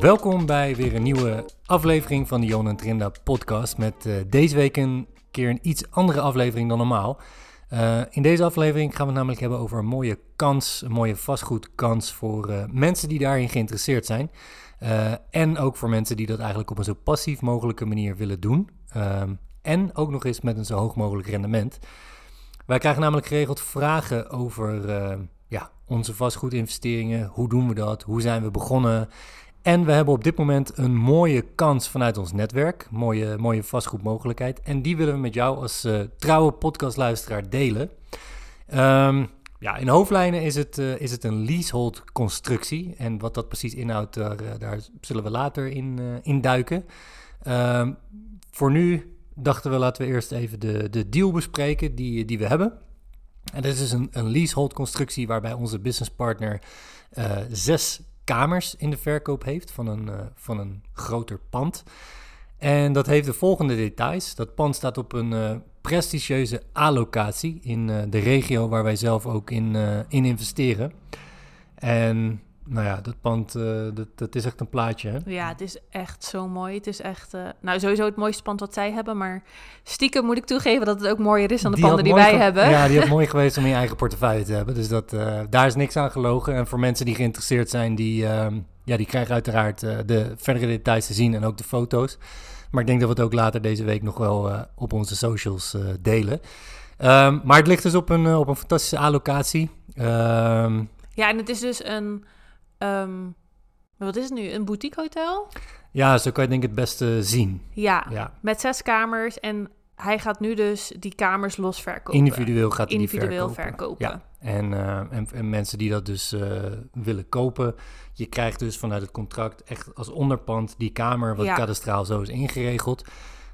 Welkom bij weer een nieuwe aflevering van de Jon en Trinda podcast met deze week een keer een iets andere aflevering dan normaal. In deze aflevering gaan we het namelijk hebben over een mooie kans, een mooie vastgoedkans voor mensen die daarin geïnteresseerd zijn. En ook voor mensen die dat eigenlijk op een zo passief mogelijke manier willen doen. En ook nog eens met een zo hoog mogelijk rendement. Wij krijgen namelijk geregeld vragen over onze vastgoedinvesteringen. Hoe doen we dat? Hoe zijn we begonnen? En we hebben op dit moment een mooie kans vanuit ons netwerk. Mooie vastgoedmogelijkheid. En die willen we met jou als trouwe podcastluisteraar delen. In hoofdlijnen is het een leasehold constructie. En wat dat precies inhoudt, daar zullen we later in duiken. Voor nu dachten we, laten we eerst even de deal bespreken die we hebben. En dit is een leasehold constructie waarbij onze businesspartner 6 kamers in de verkoop heeft van een groter pand. En dat heeft de volgende details. Dat pand staat op een prestigieuze A-locatie in de regio waar wij zelf ook in investeren. En nou ja, dat pand, dat is echt een plaatje, hè? Ja, het is echt zo mooi. Het is echt, sowieso het mooiste pand wat zij hebben. Maar stiekem moet ik toegeven dat het ook mooier is dan de panden die wij hebben. Ja, die had mooi geweest om in je eigen portefeuille te hebben. Dus daar is niks aan gelogen. En voor mensen die geïnteresseerd zijn, die krijgen uiteraard de verdere details te zien en ook de foto's. Maar ik denk dat we het ook later deze week nog wel op onze socials delen. Maar het ligt dus op een fantastische A-locatie. Ja, en het is dus wat is het nu? Een boutique hotel? Ja, zo kan je denk ik het beste zien. Ja, met 6 kamers en hij gaat nu dus die kamers los verkopen. Individueel gaat hij die verkopen. Ja, en mensen die dat dus willen kopen, je krijgt dus vanuit het contract echt als onderpand die kamer, wat kadastraal zo is ingeregeld.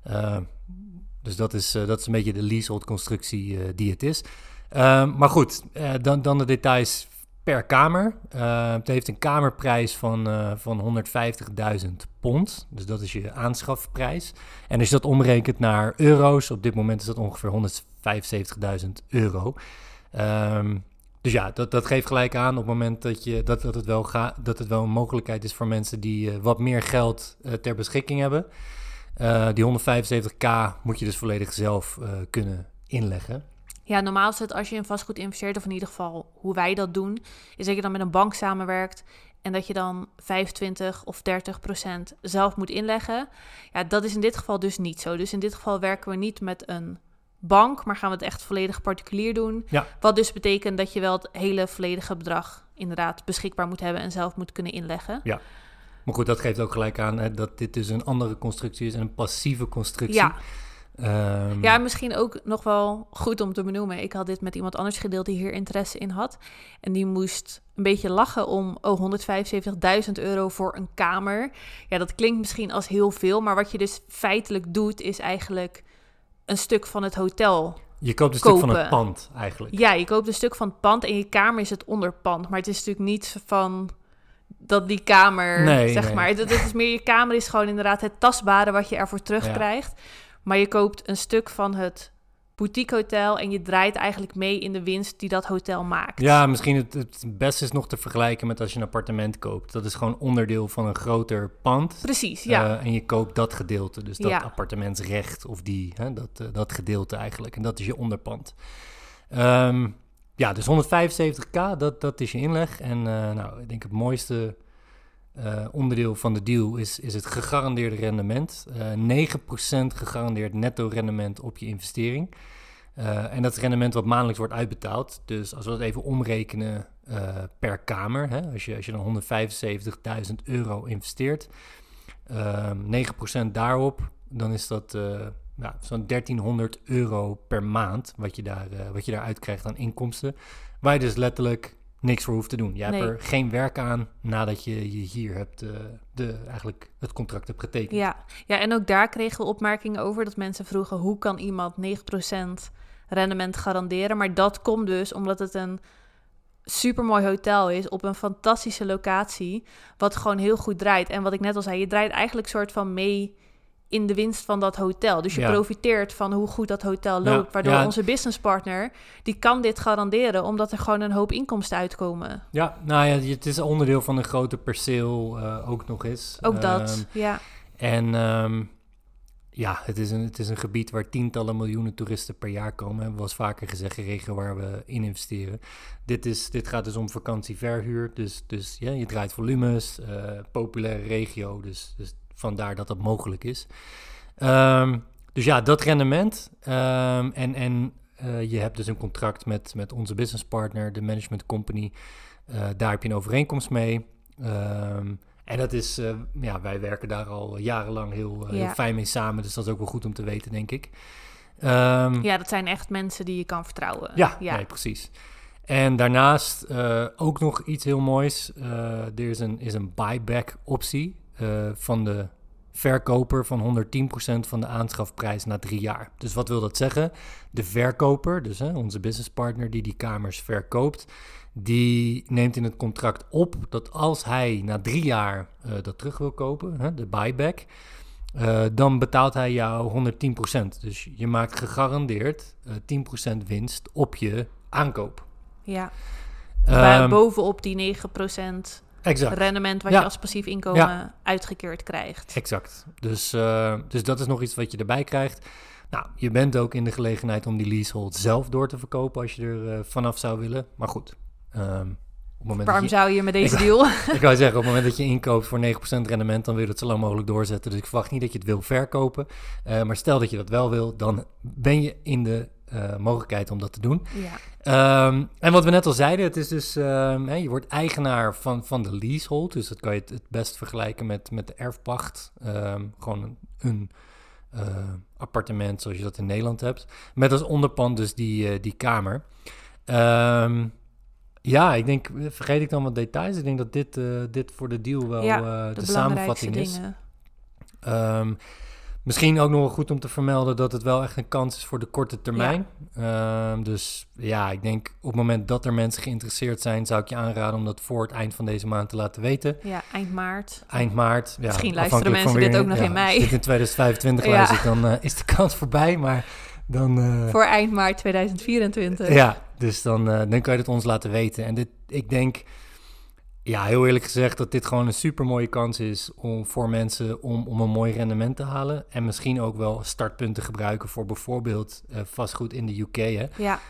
Dus dat is een beetje de leasehold constructie die het is. Maar goed, dan de details per kamer. Het heeft een kamerprijs van 150.000 pond. Dus dat is je aanschafprijs. En als je dat omrekent naar euro's, op dit moment is dat ongeveer 175.000 euro. Dus ja, dat geeft gelijk aan op het moment dat het wel een mogelijkheid is voor mensen die wat meer geld ter beschikking hebben. Die 175k moet je dus volledig zelf kunnen inleggen. Ja, normaal is het als je in vastgoed investeert, of in ieder geval hoe wij dat doen, is dat je dan met een bank samenwerkt en dat je dan 25 of 30% zelf moet inleggen. Ja, dat is in dit geval dus niet zo. Dus in dit geval werken we niet met een bank, maar gaan we het echt volledig particulier doen. Ja. Wat dus betekent dat je wel het hele volledige bedrag inderdaad beschikbaar moet hebben en zelf moet kunnen inleggen. Ja, maar goed, dat geeft ook gelijk aan dat dit dus een andere constructie is en een passieve constructie. Ja. Ja, misschien ook nog wel goed om te benoemen. Ik had dit met iemand anders gedeeld die hier interesse in had. En die moest een beetje lachen om 175.000 euro voor een kamer. Ja, dat klinkt misschien als heel veel. Maar wat je dus feitelijk doet, is eigenlijk een stuk van het hotel Je koopt een stuk van het pand eigenlijk. Ja, je koopt een stuk van het pand en je kamer is het onderpand. Maar het is natuurlijk niet van dat die kamer, maar. Het is meer, je kamer is gewoon inderdaad het tastbare wat je ervoor terugkrijgt. Ja. Maar je koopt een stuk van het boutique hotel en je draait eigenlijk mee in de winst die dat hotel maakt. Ja, misschien het beste is nog te vergelijken met als je een appartement koopt. Dat is gewoon onderdeel van een groter pand. Precies, ja. En je koopt dat gedeelte, dus dat appartementsrecht of dat gedeelte eigenlijk. En dat is je onderpand. Dus 175k, dat is je inleg. En ik denk het mooiste onderdeel van de deal is het gegarandeerde rendement. 9% gegarandeerd netto rendement op je investering. En dat is rendement wat maandelijks wordt uitbetaald. Dus als we dat even omrekenen per kamer, hè, als je dan 175.000 euro investeert, 9% daarop, dan is dat zo'n 1300 euro per maand wat je daar uitkrijgt aan inkomsten. Waar je dus letterlijk niks voor hoeft te doen. Je hebt er geen werk aan nadat je hier hebt eigenlijk het contract hebt getekend. Ja, en ook daar kregen we opmerkingen over dat mensen vroegen hoe kan iemand 9% rendement garanderen? Maar dat komt dus omdat het een supermooi hotel is op een fantastische locatie wat gewoon heel goed draait. En wat ik net al zei, je draait eigenlijk soort van mee in de winst van dat hotel. Dus je profiteert van hoe goed dat hotel loopt. Waardoor onze businesspartner, die kan dit garanderen, omdat er gewoon een hoop inkomsten uitkomen. Ja, nou ja, het is onderdeel van een groter perceel ook nog eens. Ook dat, ja. En het is een gebied waar tientallen miljoenen toeristen per jaar komen. Hebben we wel eens vaker gezegd, een regio waar we in investeren. Dit gaat dus om vakantieverhuur. Dus je draait volumes, populaire regio. Dus vandaar dat dat mogelijk is. Dus ja, dat rendement. Je hebt dus een contract met onze businesspartner, de management company. Daar heb je een overeenkomst mee. En dat is, wij werken daar al jarenlang heel fijn mee samen. Dus dat is ook wel goed om te weten, denk ik. Dat zijn echt mensen die je kan vertrouwen. Ja. Nee, precies. En daarnaast ook nog iets heel moois. Er is een buyback optie van de verkoper van 110% van de aanschafprijs na 3 jaar. Dus wat wil dat zeggen? De verkoper, dus onze businesspartner die kamers verkoopt, die neemt in het contract op dat als hij na 3 jaar dat terug wil kopen, de buyback, dan betaalt hij jou 110%. Dus je maakt gegarandeerd 10% winst op je aankoop. Ja, bovenop die 9% rendement wat je als passief inkomen uitgekeerd krijgt. Exact. Dus dat is nog iets wat je erbij krijgt. Nou, je bent ook in de gelegenheid om die leasehold zelf door te verkopen als je er vanaf zou willen. Maar goed. Waarom zou je met deze deal? Ik wou zeggen, op het moment dat je inkoopt voor 9% rendement, dan wil je het zo lang mogelijk doorzetten. Dus ik verwacht niet dat je het wil verkopen. Maar stel dat je dat wel wil, dan ben je in de mogelijkheid om dat te doen. Ja. En wat we net al zeiden, het is dus, je wordt eigenaar van de leasehold. Dus dat kan je het best vergelijken met de erfpacht. Gewoon een appartement zoals je dat in Nederland hebt. Met als onderpand dus die kamer. Ik denk, vergeet ik dan wat details? Ik denk dat dit voor de deal wel de samenvatting is. Misschien ook nog wel goed om te vermelden dat het wel echt een kans is voor de korte termijn. Ja. Ik denk op het moment dat er mensen geïnteresseerd zijn, zou ik je aanraden om dat voor het eind van deze maand te laten weten. Ja, eind maart. Ja, misschien luisteren mensen dit ook nog in mei. Als dit in 2025 luistert, dan is de kans voorbij, maar dan... voor eind maart 2024. Ja, dus dan kan je het ons laten weten. En ik denk, heel eerlijk gezegd, dat dit gewoon een super mooie kans is voor mensen om een mooi rendement te halen. En misschien ook wel startpunten gebruiken voor bijvoorbeeld vastgoed in de UK. Hè? Ja.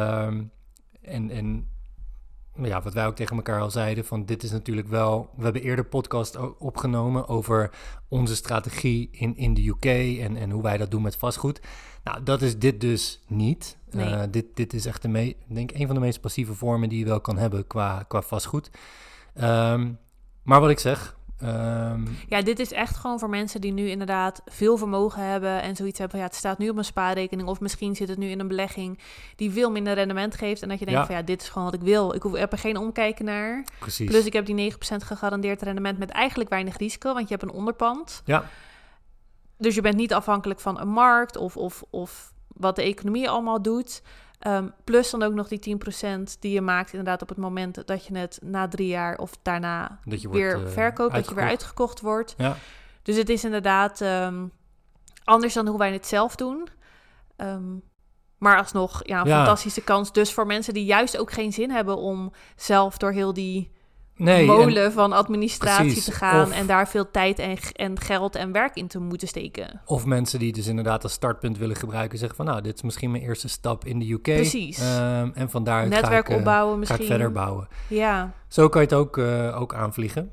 Wat wij ook tegen elkaar al zeiden, van dit is natuurlijk wel... We hebben eerder podcast opgenomen over onze strategie in de UK en hoe wij dat doen met vastgoed. Nou, dat is dit dus niet. Nee. Dit is echt een van de meest passieve vormen die je wel kan hebben qua vastgoed. Maar wat ik zeg... dit is echt gewoon voor mensen die nu inderdaad veel vermogen hebben en zoiets hebben van het staat nu op mijn spaarrekening of misschien zit het nu in een belegging die veel minder rendement geeft en dat je denkt van dit is gewoon wat ik wil. Ik heb er geen omkijken naar. Precies. Plus ik heb die 9% gegarandeerd rendement met eigenlijk weinig risico, want je hebt een onderpand. Ja. Dus je bent niet afhankelijk van een markt of wat de economie allemaal doet. Plus dan ook nog die 10% die je maakt inderdaad op het moment dat je het na 3 jaar of daarna weer verkoopt, dat je weer uitgekocht wordt. Ja. Dus het is inderdaad anders dan hoe wij het zelf doen. Maar alsnog een fantastische kans. Dus voor mensen die juist ook geen zin hebben om zelf door heel die molen van administratie te gaan en daar veel tijd en geld en werk in te moeten steken. Of mensen die dus inderdaad als startpunt willen gebruiken, zeggen van dit is misschien mijn eerste stap in de UK. Precies. En van daaruit netwerk opbouwen misschien. Ga ik verder bouwen. Ja. Zo kan je het ook aanvliegen.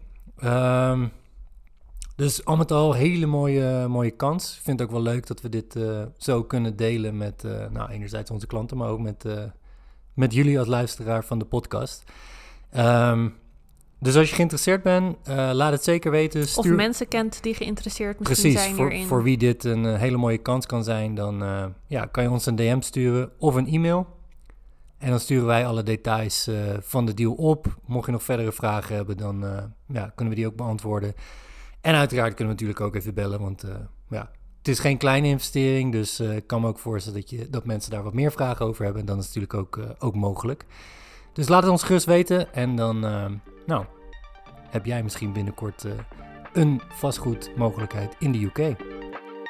Dus al met al hele mooie kans. Ik vind het ook wel leuk dat we dit zo kunnen delen met enerzijds onze klanten, maar ook met jullie als luisteraar van de podcast. Dus als je geïnteresseerd bent, laat het zeker weten. Of mensen kent die geïnteresseerd misschien zijn hierin. Precies, voor wie dit een hele mooie kans kan zijn, dan kan je ons een DM sturen of een e-mail. En dan sturen wij alle details van de deal op. Mocht je nog verdere vragen hebben, dan kunnen we die ook beantwoorden. En uiteraard kunnen we natuurlijk ook even bellen, want het is geen kleine investering. Dus ik kan me ook voorstellen dat mensen daar wat meer vragen over hebben. En dan is het natuurlijk ook mogelijk. Dus laat het ons gerust weten en dan heb jij misschien binnenkort een vastgoedmogelijkheid in de UK.